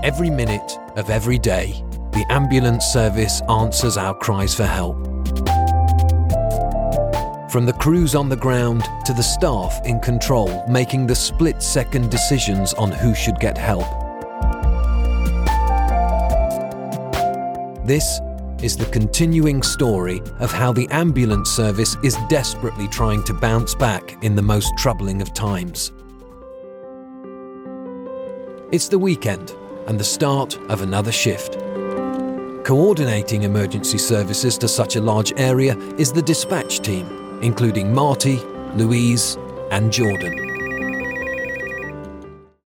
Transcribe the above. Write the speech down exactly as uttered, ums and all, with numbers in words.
Every minute of every day, the ambulance service answers our cries for help. From the crews on the ground to the staff in control, making the split-second decisions on who should get help. This is the continuing story of how the ambulance service is desperately trying to bounce back in the most troubling of times. It's the weekend and the start of another shift. Coordinating emergency services to such a large area is the dispatch team, including Marty, Louise, and Jordan.